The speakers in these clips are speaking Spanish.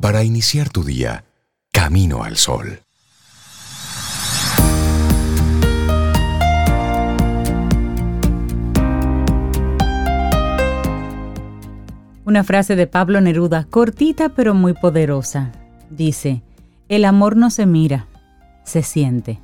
para iniciar tu día, camino al sol. Una frase de Pablo Neruda, cortita pero muy poderosa. Dice, el amor no se mira, se siente.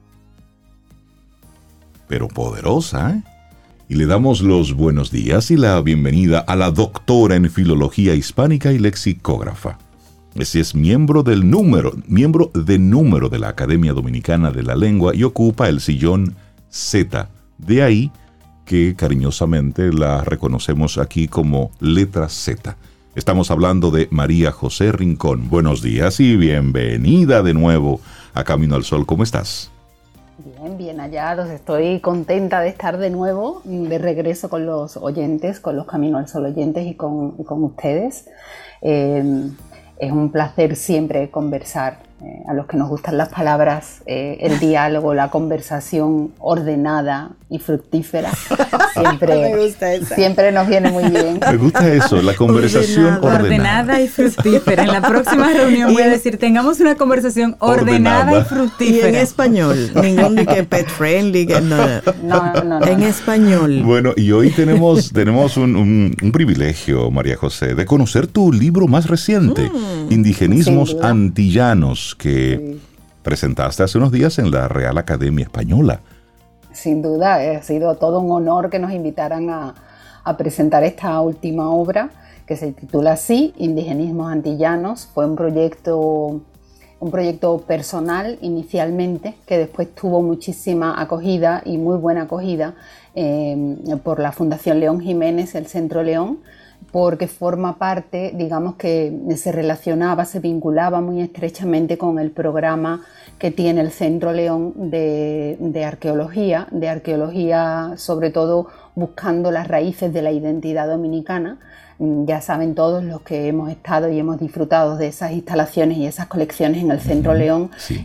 Pero poderosa, ¿eh? Y le damos los buenos días y la bienvenida a la doctora en Filología Hispánica y Lexicógrafa. Ese es miembro de número de la Academia Dominicana de la Lengua y ocupa el sillón Z. De ahí que cariñosamente la reconocemos aquí como letra Z. Estamos hablando de María José Rincón. Buenos días y bienvenida de nuevo a Camino al Sol. ¿Cómo estás? Bien hallados. Estoy contenta de estar de nuevo, de regreso con los oyentes, con los Camino al Sol oyentes y con ustedes. Es un placer siempre conversar. A los que nos gustan las palabras, el diálogo, la conversación ordenada y fructífera, siempre nos viene muy bien. Me gusta eso, la conversación ordenada y fructífera. En la próxima reunión voy a decir, tengamos una conversación ordenada y fructífera. Y en español, ningún de que pet friendly, no. En español. Bueno, y hoy tenemos un privilegio, María José, de conocer tu libro más reciente, Indigenismos Antillanos, que presentaste hace unos días en la Real Academia Española. Sin duda, ha sido todo un honor que nos invitaran a presentar esta última obra, que se titula así, Indigenismos Antillanos. Fue un proyecto personal inicialmente, que después tuvo muchísima acogida y muy buena acogida por la Fundación León Jiménez, el Centro León, porque forma parte, digamos que se relacionaba, se vinculaba muy estrechamente con el programa que tiene el Centro León de arqueología sobre todo buscando las raíces de la identidad dominicana. Ya saben todos los que hemos estado y hemos disfrutado de esas instalaciones y esas colecciones en el Centro León, sí.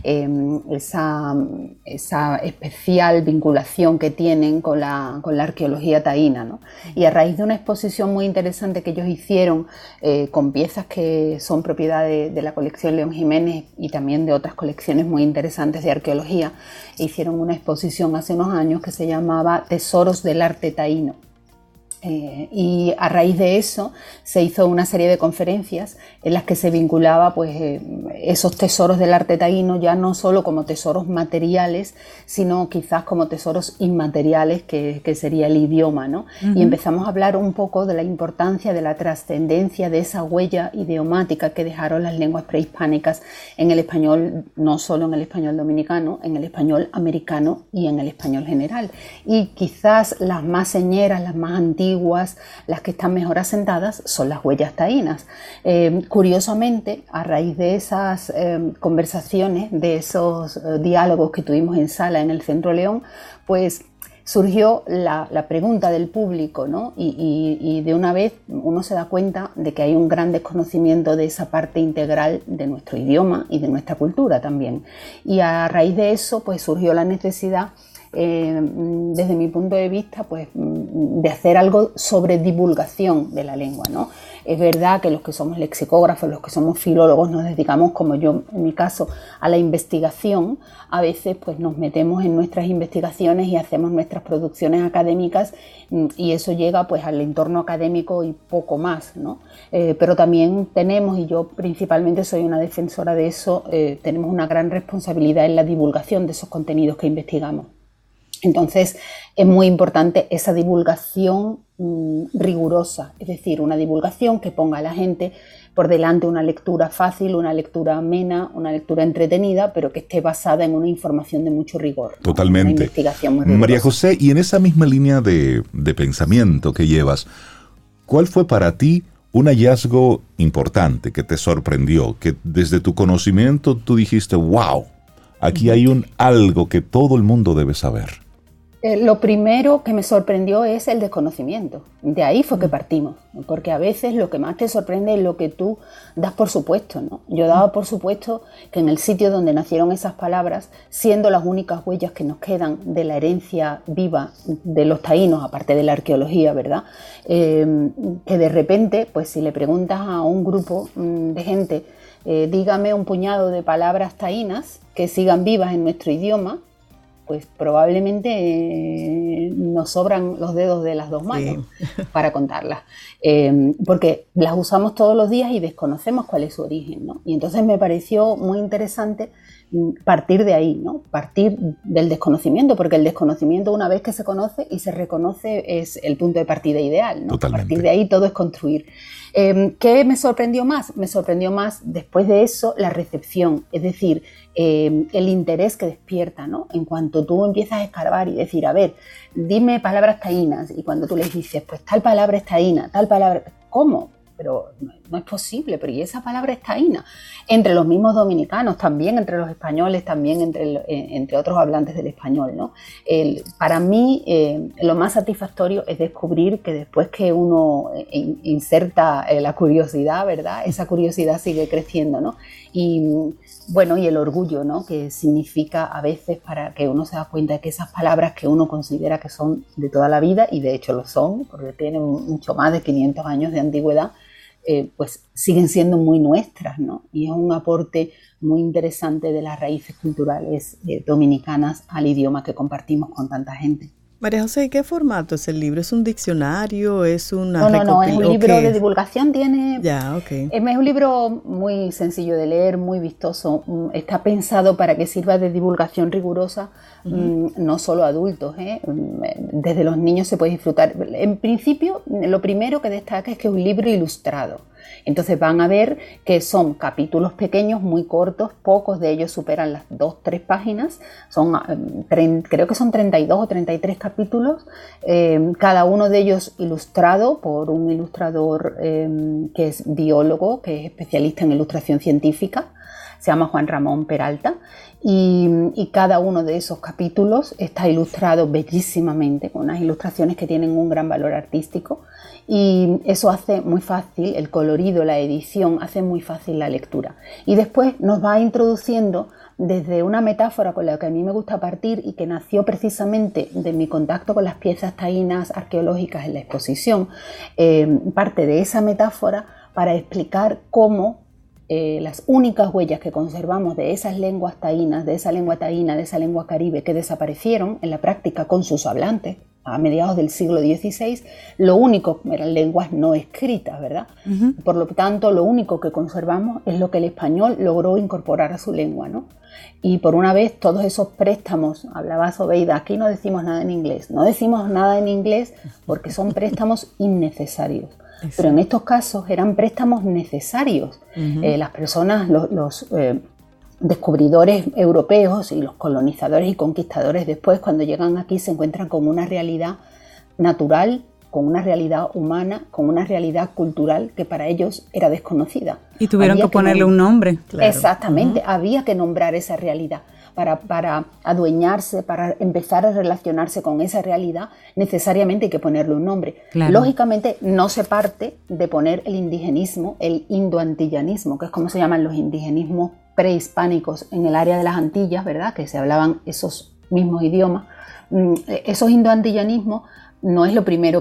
Esa especial vinculación que tienen con la arqueología taína, ¿no? Y a raíz de una exposición muy interesante que ellos hicieron con piezas que son propiedad de la colección León Jiménez y también de otras colecciones muy interesantes de arqueología, hicieron una exposición hace unos años que se llamaba Tesoros del Arte Taíno. Y a raíz de eso se hizo una serie de conferencias en las que se vinculaba pues, esos tesoros del arte taíno ya no solo como tesoros materiales, sino quizás como tesoros inmateriales, que sería el idioma, ¿no? Y empezamos a hablar un poco de la importancia, de la trascendencia de esa huella idiomática que dejaron las lenguas prehispánicas en el español, no solo en el español dominicano, en el español americano y en el español general. Y quizás las más señeras, las más antiguas, las que están mejor asentadas son las huellas taínas. Curiosamente, a raíz de esas conversaciones, de esos diálogos que tuvimos en sala en el Centro León, pues surgió la pregunta del público, ¿no? Y de una vez uno se da cuenta de que hay un gran desconocimiento de esa parte integral de nuestro idioma y de nuestra cultura también. Y a raíz de eso, pues surgió la necesidad, desde mi punto de vista, pues de hacer algo sobre divulgación de la lengua, ¿no? Es verdad que los que somos lexicógrafos, los que somos filólogos, nos dedicamos, como yo en mi caso, a la investigación. A veces pues nos metemos en nuestras investigaciones y hacemos nuestras producciones académicas y eso llega pues al entorno académico y poco más, ¿no? Pero también tenemos, y yo principalmente soy una defensora de eso, tenemos una gran responsabilidad en la divulgación de esos contenidos que investigamos. Entonces es muy importante esa divulgación rigurosa, es decir, una divulgación que ponga a la gente por delante una lectura fácil, una lectura amena, una lectura entretenida, pero que esté basada en una información de mucho rigor, ¿no? Totalmente. Una investigación muy rigurosa. María José, y en esa misma línea de pensamiento que llevas, ¿cuál fue para ti un hallazgo importante que te sorprendió, que desde tu conocimiento tú dijiste, wow, aquí hay algo que todo el mundo debe saber? Lo primero que me sorprendió es el desconocimiento. De ahí fue que partimos, porque a veces lo que más te sorprende es lo que tú das por supuesto, ¿no? Yo daba por supuesto que en el sitio donde nacieron esas palabras, siendo las únicas huellas que nos quedan de la herencia viva de los taínos, aparte de la arqueología, ¿verdad? Que de repente, pues si le preguntas a un grupo de gente dígame un puñado de palabras taínas que sigan vivas en nuestro idioma, pues probablemente nos sobran los dedos de las dos manos para contarlas, porque las usamos todos los días y desconocemos cuál es su origen, ¿no? Y entonces me pareció muy interesante partir de ahí, ¿no? Partir del desconocimiento, porque el desconocimiento, una vez que se conoce y se reconoce, es el punto de partida ideal, ¿no? Totalmente. A partir de ahí todo es construir. ¿Qué me sorprendió más? Me sorprendió más, después de eso, la recepción, es decir, el interés que despierta, ¿no? En cuanto tú empiezas a escarbar y decir, a ver, dime palabras taínas, y cuando tú les dices, pues tal palabra es taína, tal palabra, ¿cómo? Pero no es posible, pero ¿y esa palabra es taína? Entre los mismos dominicanos, también entre los españoles, también entre otros hablantes del español, ¿no? Para mí, lo más satisfactorio es descubrir que después que uno inserta la curiosidad, ¿verdad? Esa curiosidad sigue creciendo, ¿no? Y bueno, y el orgullo, ¿no? Que significa a veces para que uno se da cuenta de que esas palabras que uno considera que son de toda la vida, y de hecho lo son, porque tienen mucho más de 500 años de antigüedad, pues siguen siendo muy nuestras, ¿no? Y es un aporte muy interesante de las raíces culturales dominicanas al idioma que compartimos con tanta gente. María José, ¿y qué formato es el libro? ¿Es un diccionario? ¿Es una No, es un libro de divulgación, tiene... Ya, ok. Es un libro muy sencillo de leer, muy vistoso. Está pensado para que sirva de divulgación rigurosa, no solo a adultos, desde los niños se puede disfrutar. En principio, lo primero que destaca es que es un libro ilustrado. Entonces van a ver que son capítulos pequeños, muy cortos, pocos de ellos superan las 2-3 páginas, creo que son 32 o 33 capítulos, cada uno de ellos ilustrado por un ilustrador que es biólogo, que es especialista en ilustración científica, se llama Juan Ramón Peralta, y cada uno de esos capítulos está ilustrado bellísimamente, con unas ilustraciones que tienen un gran valor artístico, y eso hace muy fácil, el colorido, la edición, hace muy fácil la lectura. Y después nos va introduciendo desde una metáfora con la que a mí me gusta partir y que nació precisamente de mi contacto con las piezas taínas arqueológicas en la exposición, parte de esa metáfora para explicar cómo las únicas huellas que conservamos de esas lenguas taínas, de esa lengua taína, de esa lengua caribe que desaparecieron en la práctica con sus hablantes a mediados del siglo XVI, lo único eran lenguas no escritas, ¿verdad? Por lo tanto, lo único que conservamos es lo que el español logró incorporar a su lengua, ¿no? Y por una vez todos esos préstamos, hablaba Sobeida, aquí no decimos nada en inglés, no decimos nada en inglés porque son préstamos innecesarios. Pero en estos casos eran préstamos necesarios. Las personas, los descubridores europeos y los colonizadores y conquistadores después, cuando llegan aquí, se encuentran con una realidad natural, con una realidad humana, con una realidad cultural que para ellos era desconocida. Y tuvieron que ponerle un nombre. Claro. Exactamente, había que nombrar esa realidad. Para adueñarse, para empezar a relacionarse con esa realidad, necesariamente hay que ponerle un nombre. Claro. Lógicamente no se parte de poner el indigenismo, el indoantillanismo, que es como se llaman los indigenismos prehispánicos en el área de las Antillas, ¿verdad? Que se hablaban esos mismos idiomas. Esos indoantillanismos no es lo primero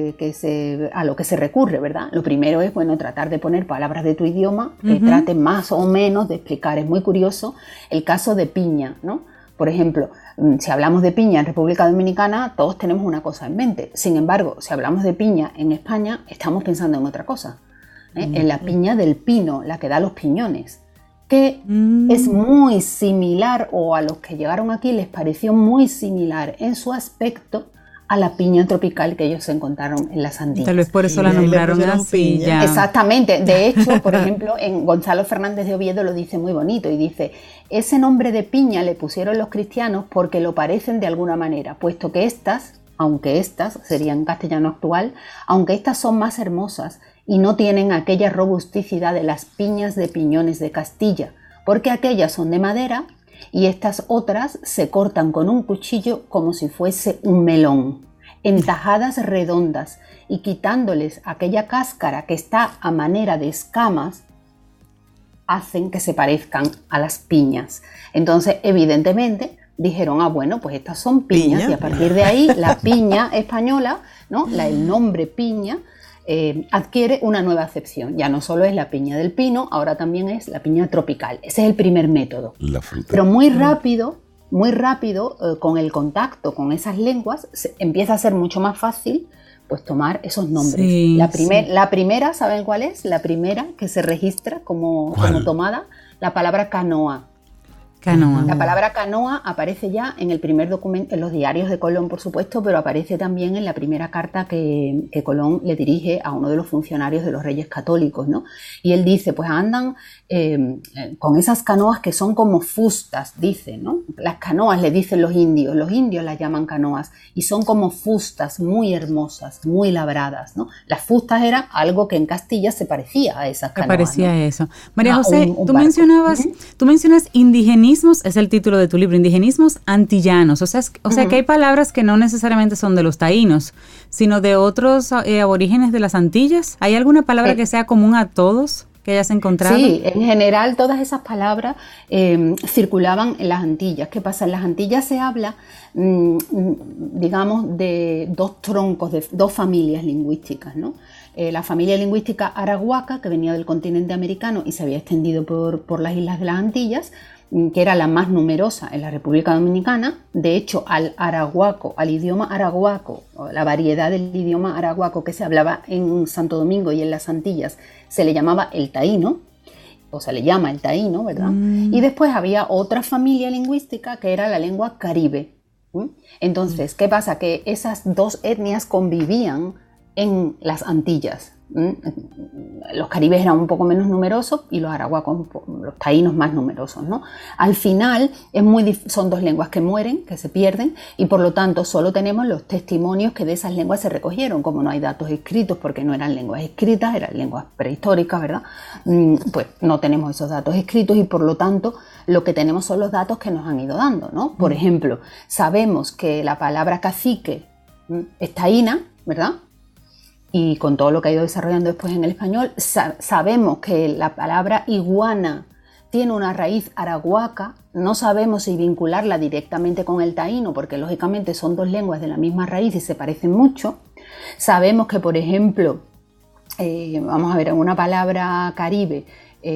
a lo que se recurre, ¿verdad? Lo primero es, bueno, tratar de poner palabras de tu idioma que traten más o menos de explicar. Es muy curioso el caso de piña, ¿no? Por ejemplo, si hablamos de piña en República Dominicana, todos tenemos una cosa en mente. Sin embargo, si hablamos de piña en España, estamos pensando en otra cosa, en la piña del pino, la que da los piñones, que es muy similar, o a los que llegaron aquí les pareció muy similar en su aspecto a la piña tropical que ellos se encontraron en las Antillas. Tal vez por eso la nombraron así. Ya. Exactamente. De hecho, por ejemplo, en Gonzalo Fernández de Oviedo lo dice muy bonito y dice: ese nombre de piña le pusieron los cristianos porque lo parecen de alguna manera, puesto que estas, aunque estas serían castellano actual, aunque estas son más hermosas y no tienen aquella robusticidad de las piñas de Piñones de Castilla, porque aquellas son de madera y estas otras se cortan con un cuchillo como si fuese un melón, en tajadas redondas, y quitándoles aquella cáscara que está a manera de escamas, hacen que se parezcan a las piñas. Entonces, evidentemente, dijeron, bueno, pues estas son piñas, y a partir de ahí la piña española, ¿no? El nombre piña, adquiere una nueva acepción. Ya no solo es la piña del pino, ahora también es la piña tropical. Ese es el primer método. La fruta. Pero muy rápido, con el contacto con esas lenguas, empieza a ser mucho más fácil pues tomar esos nombres. Sí, la primera, ¿saben cuál es? La primera que se registra como tomada, la palabra canoa. La palabra canoa aparece ya en el primer documento, en los diarios de Colón, por supuesto, pero aparece también en la primera carta que Colón le dirige a uno de los funcionarios de los Reyes Católicos, ¿no? Y él dice, pues andan con esas canoas que son como fustas, dice, ¿no? Las canoas le dicen los indios las llaman canoas, y son como fustas muy hermosas, muy labradas, ¿no? Las fustas eran algo que en Castilla se parecía a esas canoas. Parecía, ¿no? Eso. María José, un tú mencionas indigenismos, es el título de tu libro, indigenismos antillanos, o sea que hay palabras que no necesariamente son de los taínos, sino de otros aborígenes de las Antillas. ¿Hay alguna palabra que sea común a todos que hayas encontrado? Sí, en general todas esas palabras circulaban en las Antillas. ¿Qué pasa? En las Antillas se habla, digamos, de dos troncos, de dos familias lingüísticas, ¿no? La familia lingüística arahuaca, que venía del continente americano y se había extendido por las islas de las Antillas, que era la más numerosa en la República Dominicana. De hecho, al idioma arahuaco, la variedad del idioma arahuaco que se hablaba en Santo Domingo y en las Antillas, se le llamaba el taíno, o se le llama el taíno, ¿verdad? Y después había otra familia lingüística que era la lengua caribe. Entonces, ¿qué pasa? Que esas dos etnias convivían en las Antillas. Los caribes eran un poco menos numerosos y los arahuacos, los taínos, más numerosos, ¿no? Al final son dos lenguas que mueren, que se pierden, y por lo tanto solo tenemos los testimonios que de esas lenguas se recogieron. Como no hay datos escritos, porque no eran lenguas escritas, eran lenguas prehistóricas, ¿verdad? Pues no tenemos esos datos escritos y por lo tanto lo que tenemos son los datos que nos han ido dando, ¿no? Por ejemplo, sabemos que la palabra cacique es taína, ¿verdad? Y con todo lo que ha ido desarrollando después en el español, sabemos que la palabra iguana tiene una raíz arahuaca. No sabemos si vincularla directamente con el taíno, porque lógicamente son dos lenguas de la misma raíz y se parecen mucho. Sabemos que, por ejemplo, vamos a ver, en una palabra caribe,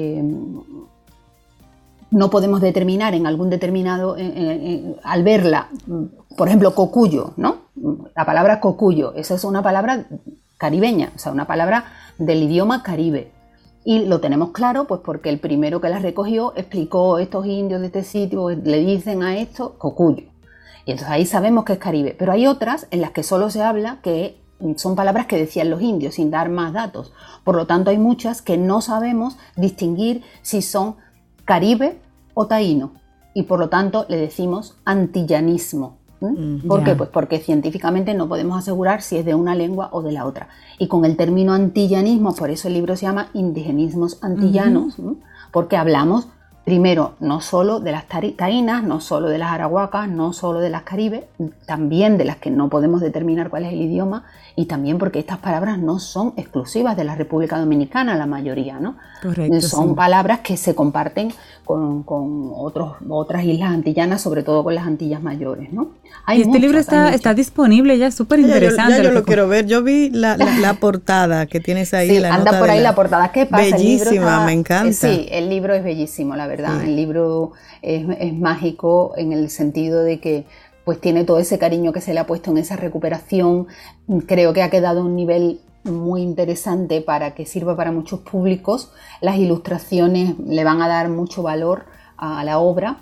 no podemos determinar en algún determinado, al verla, por ejemplo, cocuyo, ¿no? La palabra cocuyo, esa es una palabra caribeña, o sea, una palabra del idioma caribe. Y lo tenemos claro, pues porque el primero que la recogió explicó, estos indios de este sitio le dicen a esto cocuyo. Y entonces ahí sabemos que es caribe. Pero hay otras en las que solo se habla que son palabras que decían los indios, sin dar más datos. Por lo tanto, hay muchas que no sabemos distinguir si son caribe o taíno. Y por lo tanto, le decimos antillanismo. ¿Por qué? Pues porque científicamente no podemos asegurar si es de una lengua o de la otra. Y con el término antillanismo, por eso el libro se llama Indigenismos Antillanos, porque hablamos primero no solo de las taínas, no solo de las arahuacas, no solo de las caribes, también de las que no podemos determinar cuál es el idioma, y también porque estas palabras no son exclusivas de la República Dominicana, la mayoría, ¿no? Correcto, son palabras que se comparten con otras islas antillanas, sobre todo con las Antillas mayores, ¿no? Y este libro está disponible ya, súper interesante. Yo lo quiero ver. Yo vi la portada que tienes ahí. Sí, anda por ahí la portada. ¿Qué pasa? Bellísima, me encanta. Sí, el libro es bellísimo, la verdad. Sí. El libro es mágico en el sentido de que pues tiene todo ese cariño que se le ha puesto en esa recuperación. Creo que ha quedado a un nivel muy interesante para que sirva para muchos públicos. Las ilustraciones le van a dar mucho valor a la obra.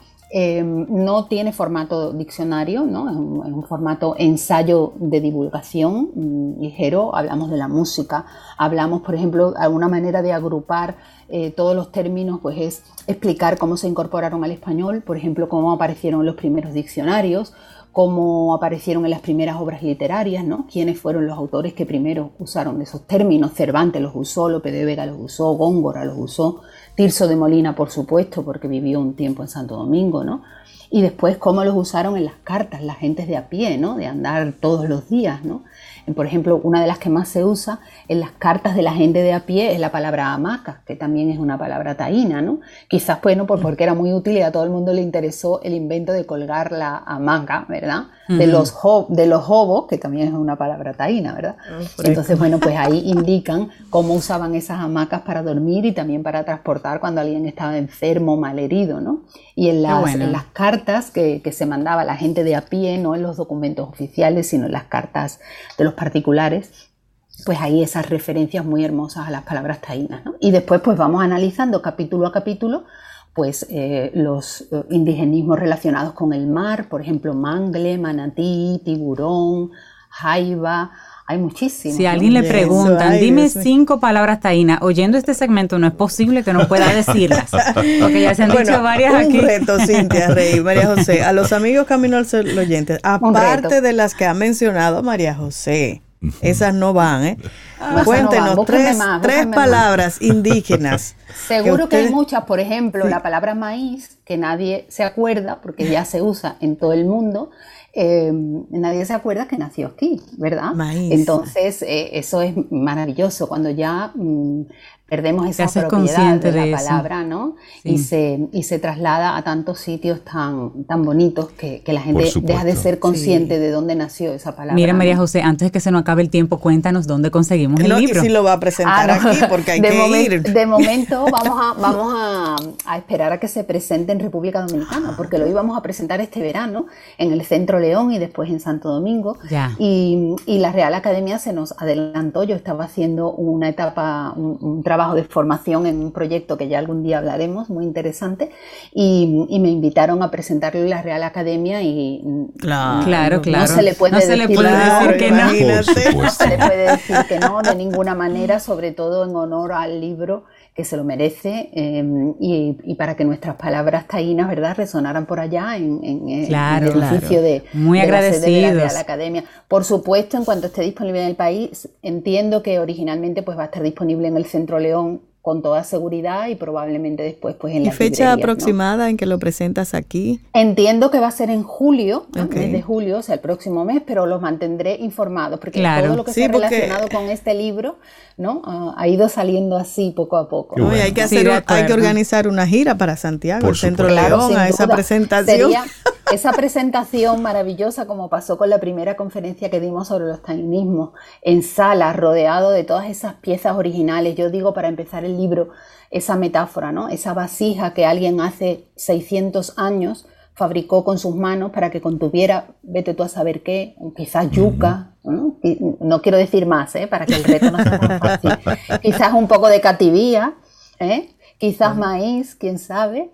No tiene formato diccionario, ¿no? Es un formato ensayo de divulgación ligero. Hablamos de la música, hablamos, por ejemplo, alguna manera de agrupar todos los términos, pues es explicar cómo se incorporaron al español, por ejemplo, cómo aparecieron los primeros diccionarios, cómo aparecieron en las primeras obras literarias, ¿no? Quiénes fueron los autores que primero usaron esos términos. Cervantes los usó, Lope de Vega los usó, Góngora los usó, Tirso de Molina, por supuesto, porque vivió un tiempo en Santo Domingo, ¿no? Y después cómo los usaron en las cartas, las gentes de a pie, ¿no? De andar todos los días, ¿no? Por ejemplo, una de las que más se usa en las cartas de la gente de a pie es la palabra hamaca, que también es una palabra taína, ¿no? Quizás, bueno, porque era muy útil y a todo el mundo le interesó el invento de colgar la hamaca, ¿verdad? De los hobos, que también es una palabra taína, ¿verdad? Entonces, bueno, pues ahí indican cómo usaban esas hamacas para dormir y también para transportar cuando alguien estaba enfermo, malherido, ¿no? Y en las cartas que se mandaba a la gente de a pie, no en los documentos oficiales, sino en las cartas de los particulares, pues hay esas referencias muy hermosas a las palabras taínas, ¿no? Y después pues vamos analizando capítulo a capítulo pues los indigenismos relacionados con el mar, por ejemplo, mangle, manatí, tiburón, jaiba. Hay muchísimos. Si a alguien le preguntan, dime 5 palabras taínas, oyendo este segmento no es posible que no pueda decirlas, porque ya se han dicho varias aquí. Un reto, Cintia Rey, María José, a los amigos Camino al Sol oyentes, aparte de las que ha mencionado María José, esas no van, ¿eh? Cuéntenos tres palabras indígenas. Seguro que hay muchas, por ejemplo, la palabra maíz, que nadie se acuerda, porque ya se usa en todo el mundo. Nadie se acuerda que nació aquí, ¿verdad? Maíz. Entonces, eso es maravilloso, cuando ya perdemos esa propiedad de la palabra, ¿no? Sí. Y se traslada a tantos sitios tan bonitos que la gente deja de ser consciente de dónde nació esa palabra. Mira, María José, antes de que se nos acabe el tiempo, cuéntanos dónde conseguimos el libro. Y si lo va a presentar aquí, porque hay que ir. De momento vamos a esperar a que se presente en República Dominicana, porque lo íbamos a presentar este verano en el Centro León y después en Santo Domingo. Y la Real Academia se nos adelantó. Yo estaba haciendo una etapa, un trabajo de formación en un proyecto que ya algún día hablaremos, muy interesante, y me invitaron a presentarlo en la Real Academia y claro. No se le puede decir que no. No se le puede decir que no de ninguna manera, sobre todo en honor al libro, que se lo merece, y para que nuestras palabras taínas, ¿verdad?, resonaran por allá en el edificio de la sede de la Real Academia. Por supuesto, en cuanto esté disponible en el país, entiendo que originalmente pues va a estar disponible en el Centro León con toda seguridad y probablemente después pues en las librerías. ¿Y fecha aproximada en que lo presentas aquí? Entiendo que va a ser en julio, ¿no? Desde julio, o sea, el próximo mes, pero los mantendré informados, porque todo lo que se ha relacionado con este libro, ¿no? Ha ido saliendo así poco a poco. Bueno. Hay que organizar una gira para Santiago, el Centro León, a esa presentación. Sería esa presentación maravillosa, como pasó con la primera conferencia que dimos sobre los tainismos, en sala, rodeado de todas esas piezas originales. Yo digo, para empezar el libro, esa metáfora, ¿no? Esa vasija que alguien hace 600 años fabricó con sus manos para que contuviera, vete tú a saber qué, quizás yuca, ¿no? No quiero decir más, para que el reto no sea tan fácil. Quizás un poco de cativía, quizás maíz, quién sabe,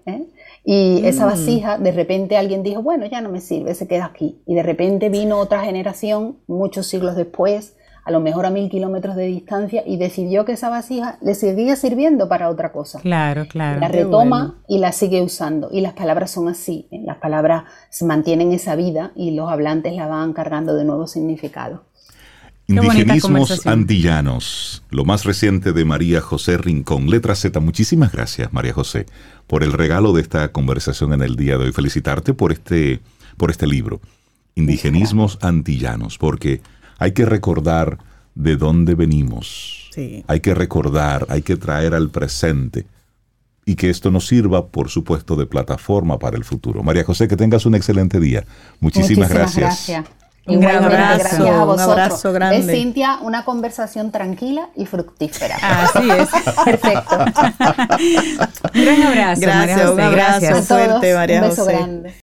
Y esa vasija, de repente alguien dijo, bueno, ya no me sirve, se queda aquí. Y de repente vino otra generación, muchos siglos después, a lo mejor a 1000 kilómetros de distancia, y decidió que esa vasija le seguía sirviendo para otra cosa. Claro. La retoma y la sigue usando. Y las palabras son así, las palabras se mantienen esa vida y los hablantes la van cargando de nuevos significados. Indigenismos antillanos, lo más reciente de María José Rincón, letra Z. Muchísimas gracias, María José, por el regalo de esta conversación en el día de hoy. Felicitarte por este libro, Indigenismos antillanos, porque hay que recordar de dónde venimos. Sí. Hay que recordar, hay que traer al presente y que esto nos sirva, por supuesto, de plataforma para el futuro. María José, que tengas un excelente día. Muchísimas gracias. Un gran abrazo, gracias a vosotros. Un abrazo grande. Cintia, una conversación tranquila y fructífera. Así es. Perfecto. Un gran abrazo, Gracias, María José. un abrazo fuerte, María José. Un beso grande.